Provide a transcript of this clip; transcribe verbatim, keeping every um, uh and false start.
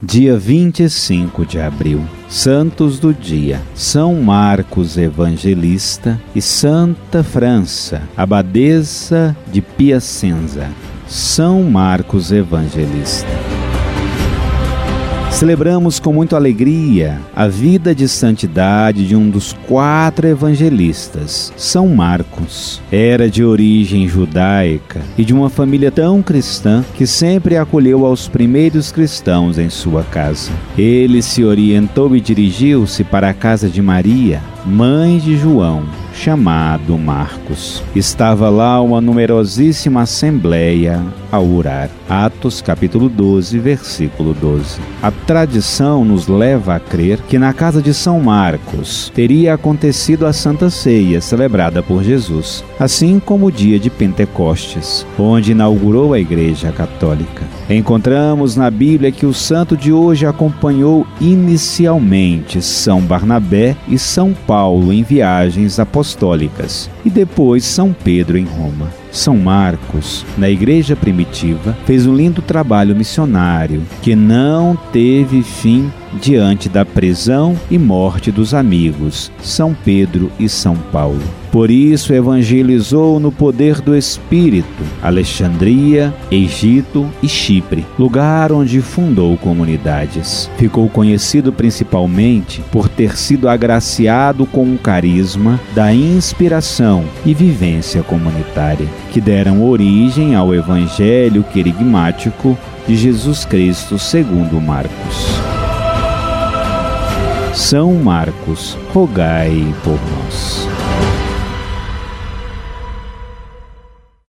Dia vinte e cinco de abril, Santos do Dia, São Marcos Evangelista e Santa França, Abadesa de Piacenza. São Marcos Evangelista. Celebramos com muita alegria a vida de santidade de um dos quatro evangelistas, São Marcos. Era de origem judaica e de uma família tão cristã que sempre acolheu aos primeiros cristãos em sua casa. Ele se orientou e dirigiu-se para a casa de Maria, mãe de João, chamado Marcos. Estava lá uma numerosíssima assembleia a orar. Atos capítulo doze, versículo doze. A tradição nos leva a crer que na casa de São Marcos teria acontecido a Santa Ceia celebrada por Jesus, assim como o dia de Pentecostes, onde inaugurou a Igreja Católica. Encontramos na Bíblia que o santo de hoje acompanhou inicialmente São Barnabé e São Paulo em viagens apostólicas e depois São Pedro em Roma. São Marcos, na igreja primitiva, fez um lindo trabalho missionário que não teve fim diante da prisão e morte dos amigos, São Pedro e São Paulo. Por isso evangelizou no poder do Espírito Alexandria, Egito e Chipre, lugar onde fundou comunidades. Ficou conhecido principalmente por ter sido agraciado com o carisma da inspiração e vivência comunitária, que deram origem ao Evangelho querigmático de Jesus Cristo segundo Marcos. São Marcos, rogai por nós.